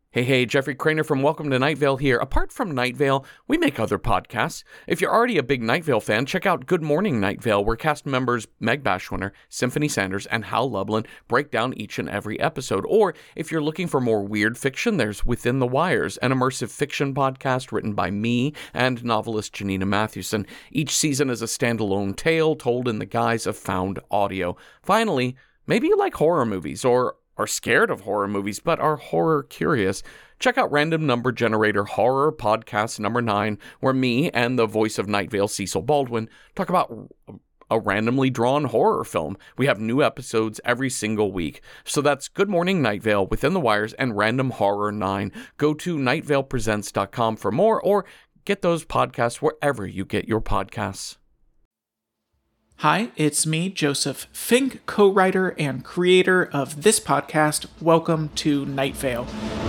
Hey, Jeffrey Craner from Welcome to Night Vale here. Apart from Night Vale, we make other podcasts. If you're already a big Night Vale fan, check out Good Morning Night Vale, where cast members Meg Bashwinner, Symphony Sanders, and Hal Lublin break down each and every episode. Or if you're looking for more weird fiction, there's Within the Wires, an immersive fiction podcast written by me and novelist Janina Mathewson. Each season is a standalone tale told in the guise of found audio. Finally, maybe you like horror movies or are scared of horror movies but are horror curious. Check out Random Number Generator Horror Podcast number 9, where me and the voice of Night Vale, Cecil Baldwin, talk about a randomly drawn horror film. We have new episodes every single week. So that's Good Morning Night Vale, Within the Wires, and Random Horror 9. Go to nightvalepresents.com for more, or get those podcasts wherever you get your podcasts. Hi, it's me, Joseph Fink, co-writer and creator of this podcast. Welcome to Night Vale.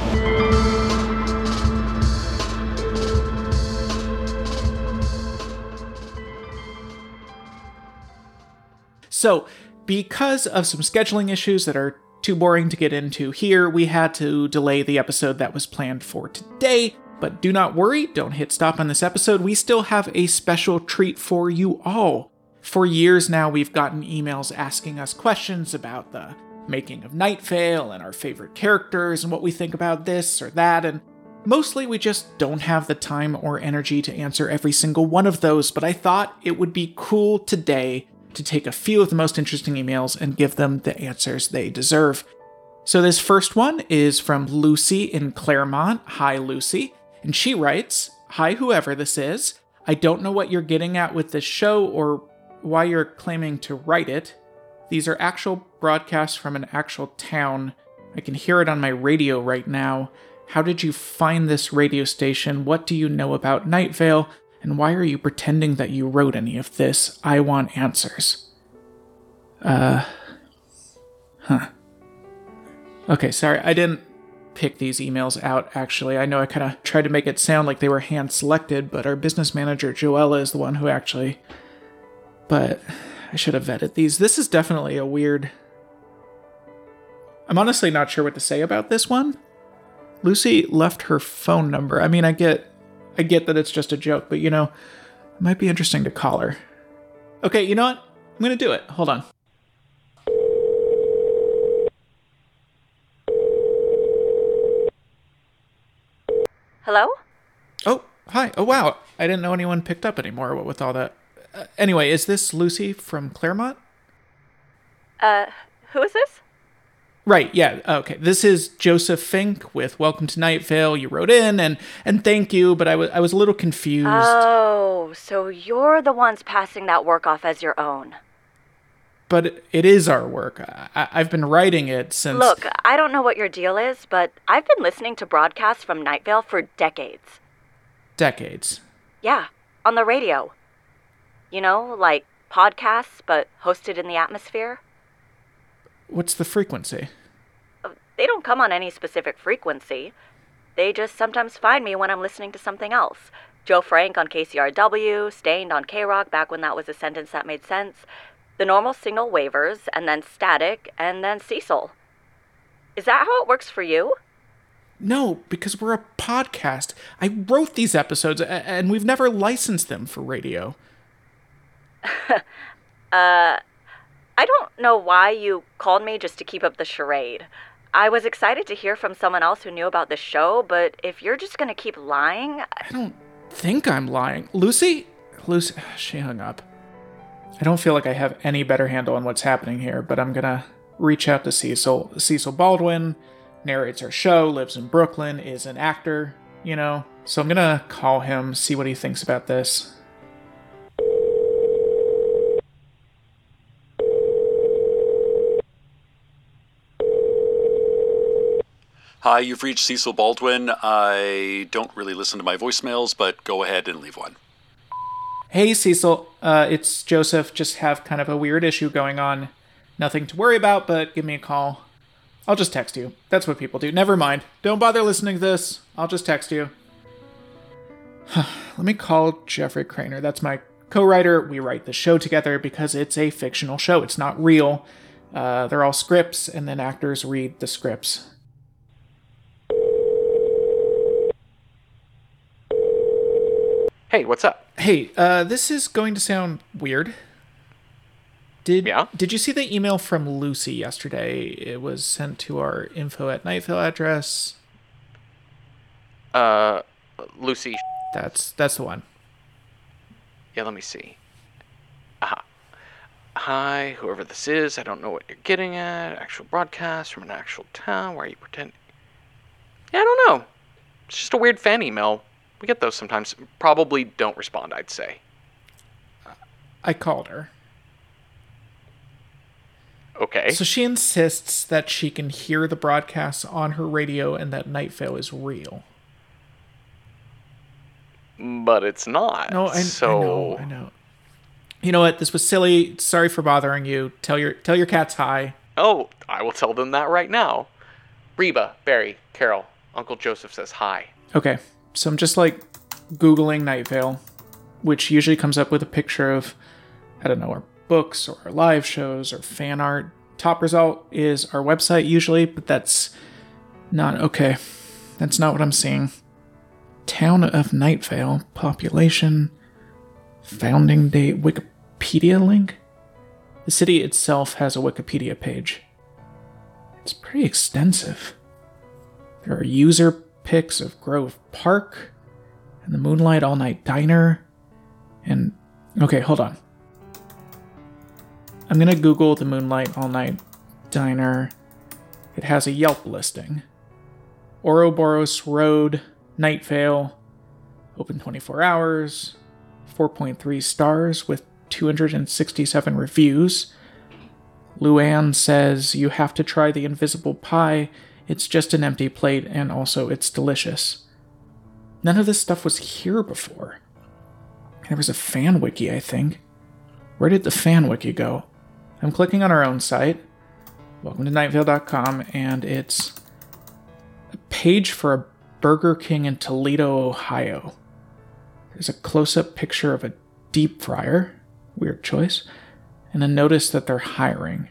So, because of some scheduling issues that are too boring to get into here, we had to delay the episode that was planned for today. But do not worry, don't hit stop on this episode. We still have a special treat for you all. For years now, we've gotten emails asking us questions about the making of Night Vale and our favorite characters and what we think about this or that, and mostly we just don't have the time or energy to answer every single one of those, but I thought it would be cool today to take a few of the most interesting emails and give them the answers they deserve. So this first one is from Lucy in Claremont. Hi, Lucy. And she writes, "Hi, whoever this is. I don't know what you're getting at with this show or why you're claiming to write it. These are actual broadcasts from an actual town. I can hear it on my radio right now. How did you find this radio station? What do you know about Night Vale? And why are you pretending that you wrote any of this? I want answers." Okay, sorry, I didn't pick these emails out, actually. I know I kind of tried to make it sound like they were hand-selected, but our business manager, Joella, is the one who actually... But I should have vetted these. This is definitely a weird... I'm honestly not sure what to say about this one. Lucy left her phone number. I mean, I get that it's just a joke, but it might be interesting to call her. Okay, you know what? I'm gonna do it. Hold on. Hello? Oh, hi. Oh, wow. I didn't know anyone picked up anymore, what with all that. Anyway, is this Lucy from Claremont? Who is this? Right, yeah, okay. This is Joseph Fink with Welcome to Night Vale. You wrote in, and thank you, but I was a little confused. Oh, so you're the ones passing that work off as your own. But it is our work. I've been writing it since... Look, I don't know what your deal is, but I've been listening to broadcasts from Night Vale for decades. Decades? Yeah, on the radio. Like podcasts, but hosted in the atmosphere. What's the frequency? They don't come on any specific frequency. They just sometimes find me when I'm listening to something else. Joe Frank on KCRW, Stained on K-Rock back when that was a sentence that made sense. The normal signal waivers, and then static, and then Cecil. Is that how it works for you? No, because we're a podcast. I wrote these episodes, and we've never licensed them for radio. I don't know why you called me just to keep up the charade. I was excited to hear from someone else who knew about the show, but if you're just gonna keep lying... I don't think I'm lying. Lucy, she hung up. I don't feel like I have any better handle on what's happening here, but I'm gonna reach out to Cecil. Cecil Baldwin narrates our show, lives in Brooklyn, is an actor, So I'm gonna call him, see what he thinks about this. Hi, you've reached Cecil Baldwin. I don't really listen to my voicemails, but go ahead and leave one. Hey, Cecil. It's Joseph. Just have kind of a weird issue going on. Nothing to worry about, but give me a call. I'll just text you. That's what people do. Never mind. Don't bother listening to this. I'll just text you. Let me call Jeffrey Craner. That's my co-writer. We write the show together because it's a fictional show. It's not real. They're all scripts, and then actors read the scripts. Hey, what's up? Hey, this is going to sound weird. Did you see the email from Lucy yesterday? It was sent to our info@nightvale address. Lucy. That's the one. Yeah, let me see. Hi, whoever this is. I don't know what you're getting at. Actual broadcast from an actual town. Why are you pretending? Yeah, I don't know. It's just a weird fan email. We get those sometimes. Probably don't respond, I'd say. I called her. Okay. So she insists that she can hear the broadcasts on her radio and that Night Vale is real. But it's not. No, I know. You know what? This was silly. Sorry for bothering you. Tell your cats hi. Oh, I will tell them that right now. Reba, Barry, Carol, Uncle Joseph says hi. Okay, so I'm just like Googling Night Vale, which usually comes up with a picture of, I don't know, our books or our live shows or fan art. Top result is our website usually, but that's not okay. That's not what I'm seeing. Town of Night Vale, population, founding date, Wikipedia link. The city itself has a Wikipedia page. It's pretty extensive. There are user pics of Grove Park and the Moonlight All Night Diner. And, okay, hold on. I'm gonna Google the Moonlight All Night Diner. It has a Yelp listing. Ouroboros Road, Night Vale, open 24 hours, 4.3 stars with 267 reviews. Luann says you have to try the invisible pie. It's just an empty plate, and also it's delicious. None of this stuff was here before. There was a fan wiki, I think. Where did the fan wiki go? I'm clicking on our own site, welcome to nightvale.com, and it's a page for a Burger King in Toledo, Ohio. There's a close-up picture of a deep fryer, weird choice, and a notice that they're hiring.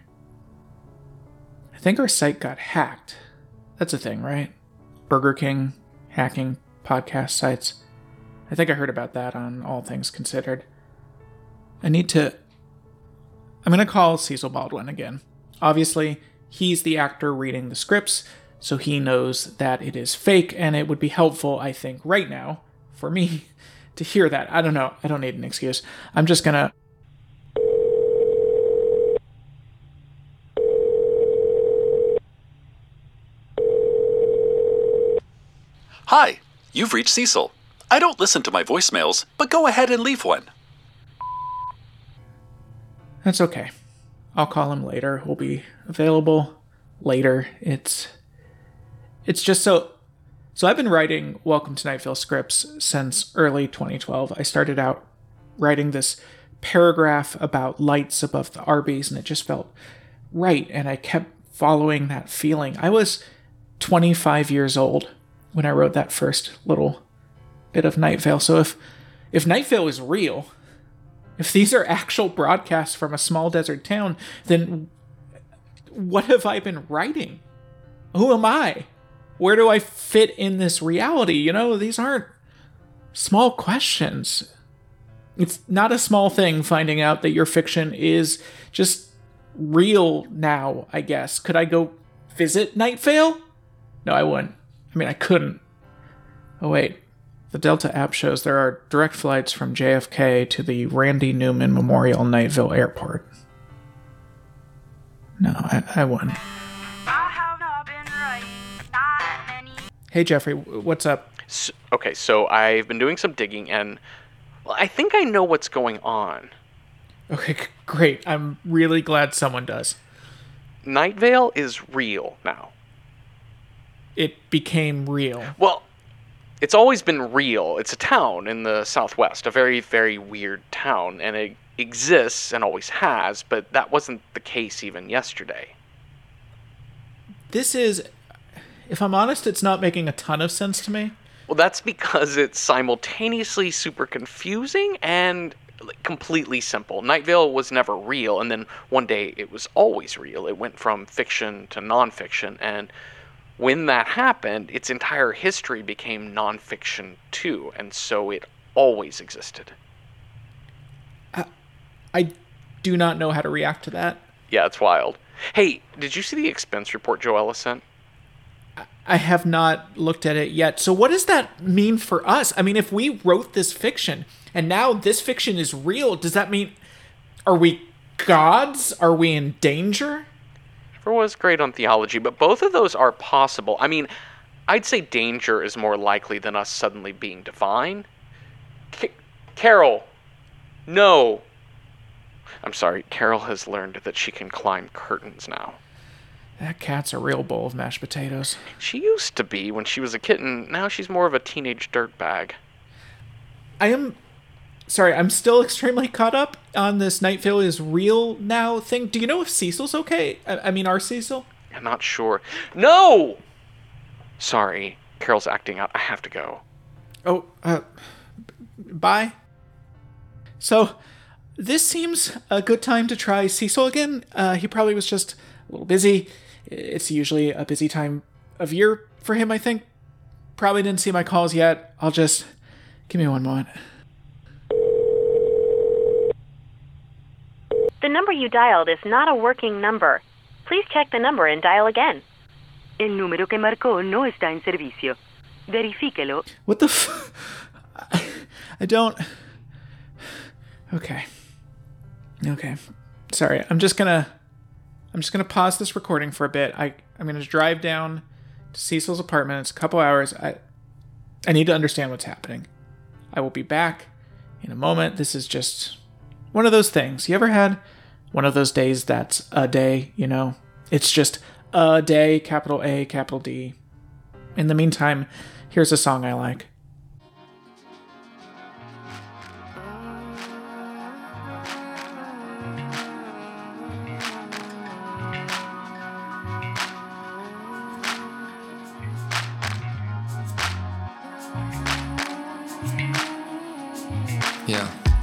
I think our site got hacked. That's a thing, right? Burger King hacking podcast sites. I think I heard about that on All Things Considered. I'm going to call Cecil Baldwin again. Obviously, he's the actor reading the scripts, so he knows that it is fake, and it would be helpful, I think, right now, for me to hear that. I don't know. I don't need an excuse. I'm just going to... Hi, you've reached Cecil. I don't listen to my voicemails, but go ahead and leave one. That's okay. I'll call him later. We'll be available later. It's just so I've been writing Welcome to Night Vale scripts since early 2012. I started out writing this paragraph about lights above the Arby's, and it just felt right, and I kept following that feeling. I was 25 years old when I wrote that first little bit of Night Vale. So if Night Vale is real, if these are actual broadcasts from a small desert town, then what have I been writing? Who am I? Where do I fit in this reality? You know, these aren't small questions. It's not a small thing finding out that your fiction is just real now, I guess. Could I go visit Night Vale? No, I wouldn't. I mean, I couldn't. Oh, wait. The Delta app shows there are direct flights from JFK to the Randy Newman Memorial Night Vale Airport. No, I wouldn't. Hey, Jeffrey, what's up? So I've been doing some digging, and I think I know what's going on. Okay, great. I'm really glad someone does. Night Vale is real now. It became real. Well, it's always been real. It's a town in the Southwest, a very, very weird town, and it exists and always has, but that wasn't the case even yesterday. This is, if I'm honest, it's not making a ton of sense to me. Well, that's because it's simultaneously super confusing and completely simple. Night Vale was never real, and then one day it was always real. It went from fiction to nonfiction, and when that happened, its entire history became nonfiction too, and so it always existed. I do not know how to react to that. Yeah, it's wild. Hey, did you see the expense report Joella sent? I have not looked at it yet. So what does that mean for us? I mean, if we wrote this fiction and now this fiction is real, does that mean, are we gods? Are we in danger? Trevor was great on theology, but both of those are possible. I mean, I'd say danger is more likely than us suddenly being divine. Carol! No! I'm sorry, Carol has learned that she can climb curtains now. That cat's a real bowl of mashed potatoes. She used to be when she was a kitten. Now she's more of a teenage dirtbag. I'm still extremely caught up on this Night Vale is real now thing. Do you know if Cecil's okay? I mean, our Cecil? I'm not sure. No! Sorry, Carol's acting out. I have to go. Oh, bye. So, this seems a good time to try Cecil again. He probably was just a little busy. It's usually a busy time of year for him, I think. Probably didn't see my calls yet. I'll just... Give me one moment. The number you dialed is not a working number. Please check the number and dial again. El número que marcó no está en servicio. Verifíquelo. What the I don't... Okay. Sorry, I'm just gonna pause this recording for a bit. I'm gonna drive down to Cecil's apartment. It's a couple hours. I need to understand what's happening. I will be back in a moment. This is just one of those things. You ever had one of those days that's a day, you know? It's just a day, capital A, capital D. In the meantime, here's a song I like. Yeah.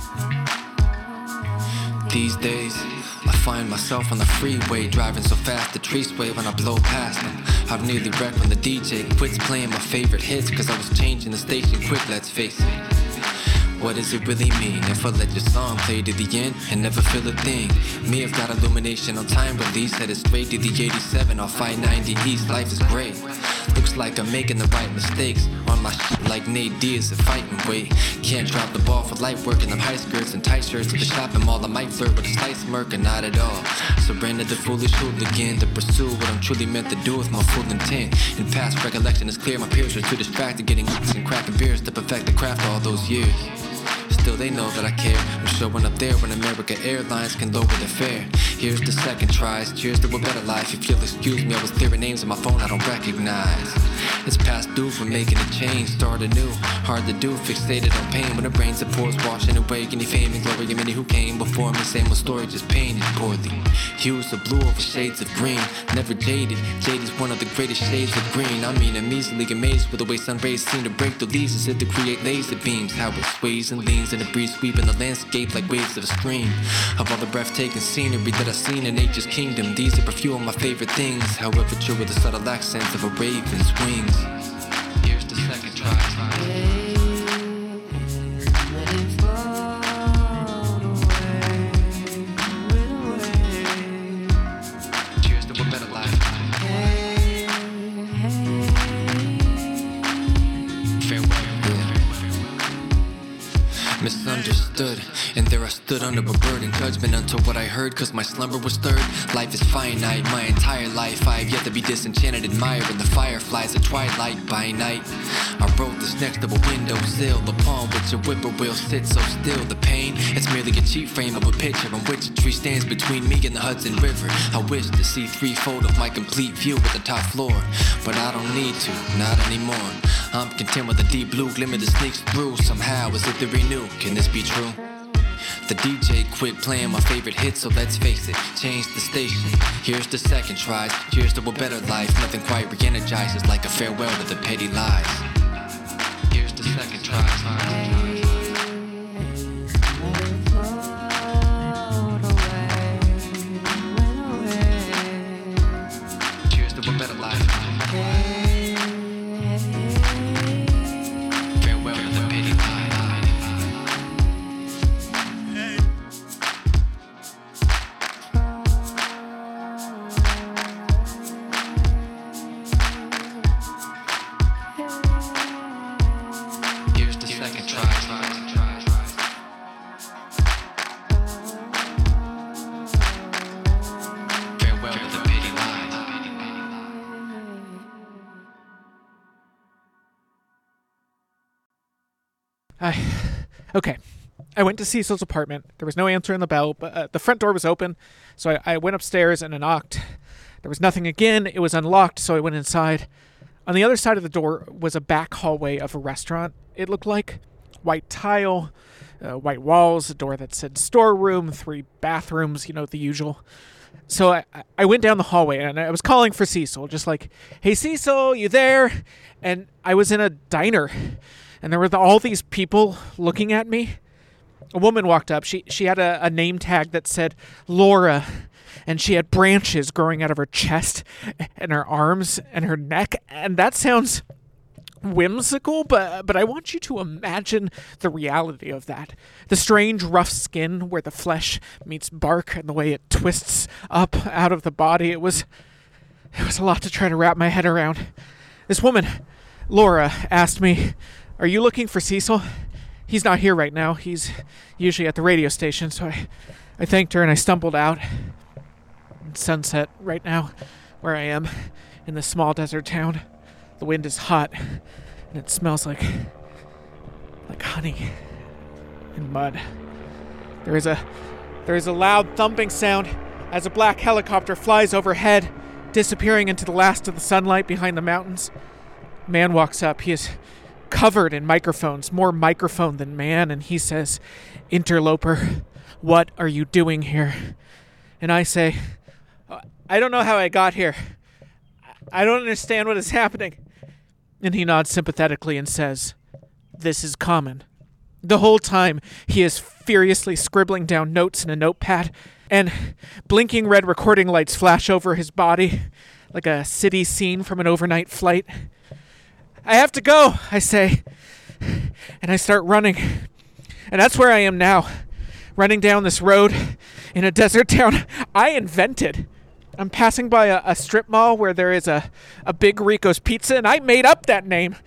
These days, I find myself on the freeway, driving so fast the trees sway when I blow past them. I've nearly wrecked when the DJ quits playing my favorite hits, cause I was changing the station quick, let's face it. What does it really mean if I let your song play to the end and never feel a thing? Me, I've got illumination on time release, headed straight to the 87 off 590 East. Life is great. Looks like I'm making the right mistakes on my shit like Nate Diaz at fighting weight. Can't drop the ball for light work in them high skirts and tight shirts to the shopping mall. I might flirt with a slight smirk and not at all. Surrender the foolish hooligan to pursue what I'm truly meant to do with my full intent. In past recollection is clear, my peers were too distracted getting and cracking beers to perfect the craft all those years. Still they know that I care. I'm showing up there when America Airlines can lower the fare. Here's the second tries, cheers to a better life. If you'll excuse me, I was clearing names on my phone I don't recognize. It's past due for making a change, start anew. Hard to do, fixated on pain when the brain supports washing away any fame and glory. Many who came before me, same old story, just painted poorly. Hues of blue over shades of green, never jaded. Jade is one of the greatest shades of green. I mean, I'm easily amazed with the way sun rays seem to break the leaves as if to create laser beams. How it sways and leans in the breeze, sweeping the landscape like waves of a stream. Of all the breathtaking scenery that I've seen in nature's kingdom, these are a few of my favorite things. However true with the subtle accents of a raven's wings. Here's the second try. Cheers to a better life. Farewell. Misunderstood, and there I stood under a burden, judgment unto what I heard, cause my slumber was stirred. Life is finite, my entire life I have yet to be disenchanted, admiring the fireflies at twilight by night. I wrote this next to a windowsill, upon which a whippoorwill sits so still. The pain, it's merely a cheap frame of a picture on which a tree stands between me and the Hudson River. I wish to see threefold of my complete view at the top floor, but I don't need to, not anymore. I'm content with the deep blue glimmer that sneaks through somehow as if they renew. Can this be true? The DJ quit playing my favorite hits, so let's face it, change the station. Here's the second try, cheers to a better life. Nothing quite re-energizes like a farewell to the petty lies. Here's the second try. Cheers to a better life. Farewell to the petty lies. Farewell to the petty lies. Okay. I went to Cecil's apartment. There was no answer in the bell, but the front door was open, so I went upstairs and I knocked. There was nothing again. It was unlocked, so I went inside. On the other side of the door was a back hallway of a restaurant, it looked like. White tile, white walls, a door that said storeroom, 3 bathrooms, the usual. So I went down the hallway and I was calling for Cecil, just like, "Hey, Cecil, you there?" And I was in a diner, and there were all these people looking at me. A woman walked up. She had a name tag that said Laura, and she had branches growing out of her chest and her arms and her neck. And that sounds whimsical, but I want you to imagine the reality of that. The strange, rough skin where the flesh meets bark and the way it twists up out of the body. It was a lot to try to wrap my head around. This woman, Laura, asked me, "Are you looking for Cecil? He's not here right now. He's usually at the radio station." So I thanked her and I stumbled out. It's sunset right now where I am in this small desert town. The wind is hot and it smells like honey and mud. There is a loud thumping sound as a black helicopter flies overhead, disappearing into the last of the sunlight behind the mountains. A man walks up. He is covered in microphones, more microphone than man, and he says, "Interloper, what are you doing here?" And I say, "I don't know how I got here. I don't understand what is happening." And he nods sympathetically and says, "This is common." The whole time, he is furiously scribbling down notes in a notepad, and blinking red recording lights flash over his body like a city scene from an overnight flight. "I have to go," I say, and I start running. And that's where I am now, running down this road in a desert town I invented. I'm passing by a strip mall where there is a Big Rico's Pizza, and I made up that name.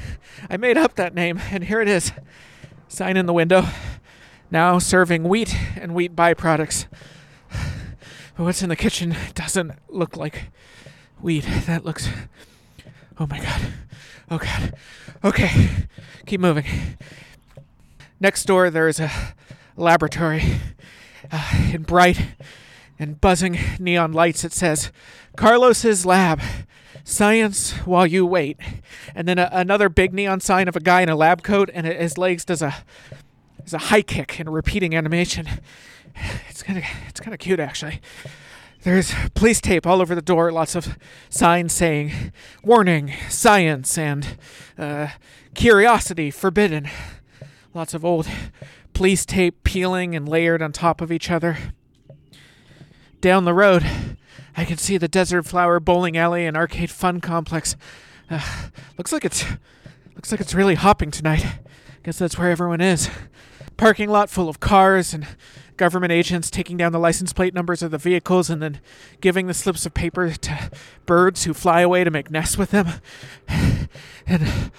And here it is. Sign in the window. Now serving wheat and wheat byproducts. But what's in the kitchen doesn't look like wheat. That looks... Oh my God. Oh God. Okay. Keep moving. Next door, there is a laboratory. In bright and buzzing neon lights, it says, "Carlos's lab. Science while you wait." And then another big neon sign of a guy in a lab coat, and his legs does a high kick in a repeating animation. It's kind of cute, actually. There's police tape all over the door, lots of signs saying, "Warning, science," and "Curiosity forbidden." Lots of old police tape peeling and layered on top of each other. Down the road, I can see the Desert Flower Bowling Alley and Arcade Fun Complex. Looks like it's really hopping tonight. Guess that's where everyone is. Parking lot full of cars and government agents taking down the license plate numbers of the vehicles and then giving the slips of paper to birds who fly away to make nests with them. And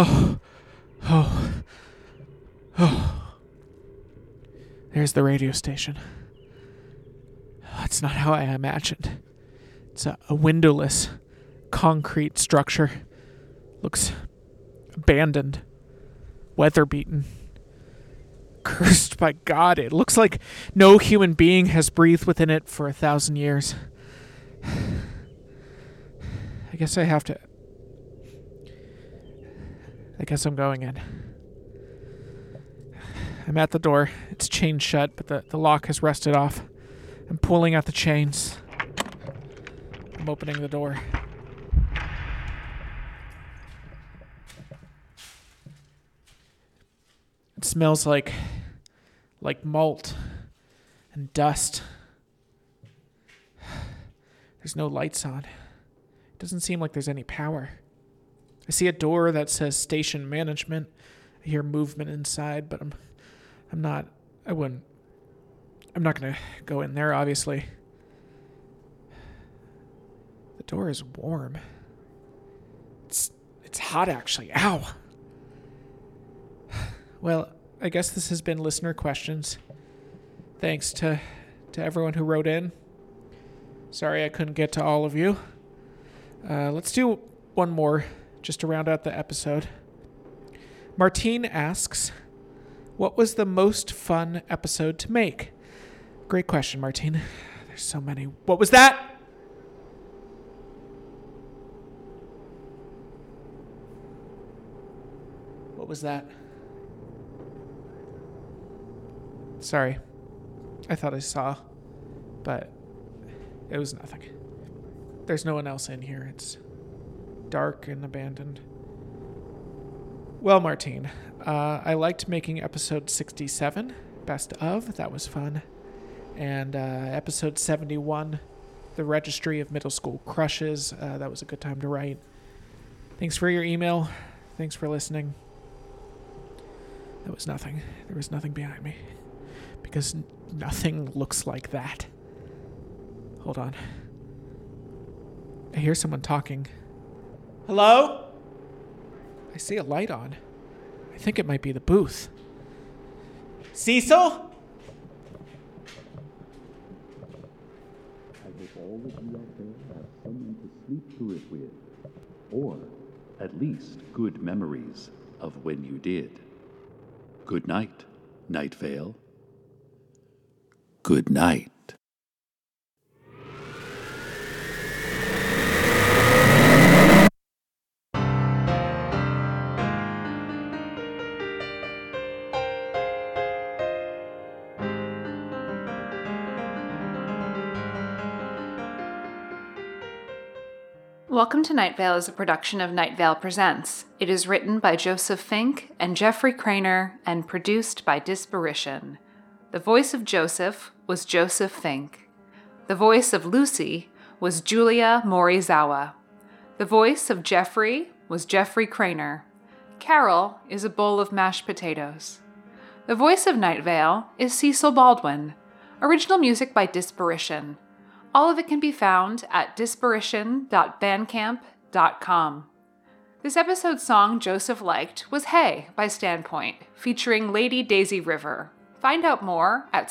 there's the radio station. It's not how I imagined. It's a windowless concrete structure. Looks abandoned, weather-beaten, cursed by God. It looks like no human being has breathed within it for 1,000 years. I guess I'm going in. I'm at the door. It's chained shut, but the lock has rusted off. I'm pulling out the chains. I'm opening the door. It smells like malt and dust. There's no lights on. It doesn't seem like there's any power. I see a door that says station management. I hear movement inside, but I'm not going to go in there, obviously. The door is warm. It's hot, actually. Ow. Well, I guess this has been listener questions. Thanks to everyone who wrote in. Sorry I couldn't get to all of you. Let's do one more just to round out the episode. Martine asks, what was the most fun episode to make? Great question, Martine. There's so many. What was that? What was that? Sorry. I thought I saw, but it was nothing. There's no one else in here. It's dark and abandoned. Well, Martine, I liked making episode 67, Best Of. That was fun. And episode 71, The Registry of Middle School Crushes. That was a good time to write. Thanks for your email. Thanks for listening. That was nothing. There was nothing behind me. Because nothing looks like that. Hold on. I hear someone talking. Hello? I see a light on. I think it might be the booth. Cecil? I hope all of you out there have someone to sleep through it with. Or, at least, good memories of when you did. Good night, Night Vale. Good night. Welcome to Night Vale is a production of Night Vale Presents. It is written by Joseph Fink and Jeffrey Craner and produced by Disparition. The voice of Joseph was Joseph Fink. The voice of Lucy was Julia Morizawa. The voice of Jeffrey was Jeffrey Craner. Carol is a bowl of mashed potatoes. The voice of Night Vale is Cecil Baldwin. Original music by Disparition. All of it can be found at disparition.bandcamp.com. This episode's song Joseph liked was Hey by Standpoint, featuring Lady Daisy River. Find out more at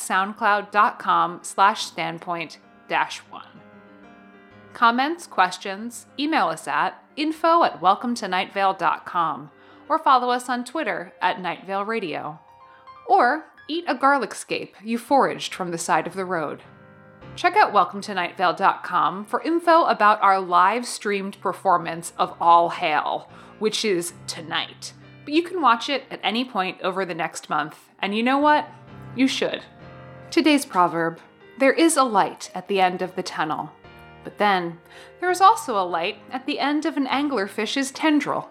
soundcloud.com/standpoint-1. Comments, questions, email us at info@welcometonightvale.com or follow us on Twitter at Night Vale Radio. Or eat a garlic scape you foraged from the side of the road. Check out welcometonightvale.com for info about our live-streamed performance of All Hail, which is tonight. But you can watch it at any point over the next month, and you know what? You should. Today's proverb: there is a light at the end of the tunnel. But then, there is also a light at the end of an anglerfish's tendril.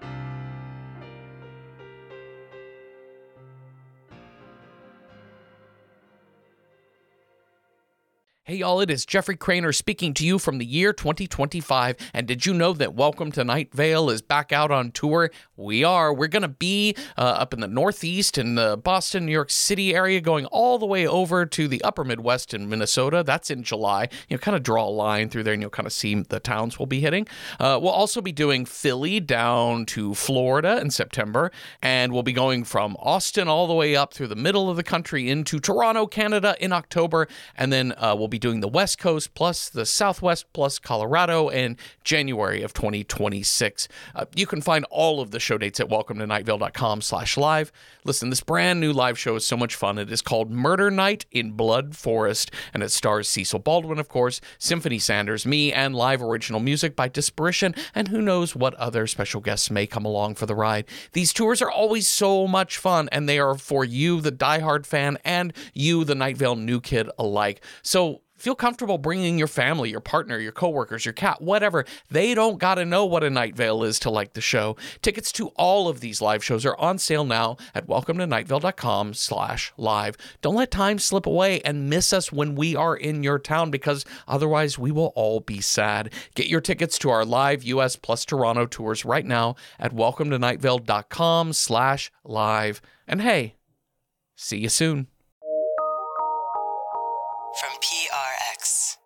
Hey y'all, it is Jeffrey Craner speaking to you from the year 2025, and did you know that Welcome to Night Vale is back out on tour? We are. We're going to be up in the Northeast in the Boston, New York City area, going all the way over to the upper Midwest in Minnesota. That's in July. You know, kind of draw a line through there and you'll kind of see the towns we'll be hitting. We'll also be doing Philly down to Florida in September, and we'll be going from Austin all the way up through the middle of the country into Toronto, Canada in October, and then we'll be doing the West Coast plus the Southwest plus Colorado in January of 2026. You can find all of the show dates at welcometonightvale.com/live. Listen, this brand new live show is so much fun. It is called Murder Night in Blood Forest, and it stars Cecil Baldwin, of course, Symphony Sanders, me, and live original music by Disparition, and who knows what other special guests may come along for the ride. These tours are always so much fun, and they are for you, the diehard fan, and you, the Night Vale new kid alike. So feel comfortable bringing your family, your partner, your coworkers, your cat, whatever. They don't got to know what a Night Vale is to like the show. Tickets to all of these live shows are on sale now at welcometonightvale.com/live. Don't let time slip away and miss us when we are in your town, because otherwise we will all be sad. Get your tickets to our live US plus Toronto tours right now at welcometonightvale.com/live. And hey, see you soon. From PRX.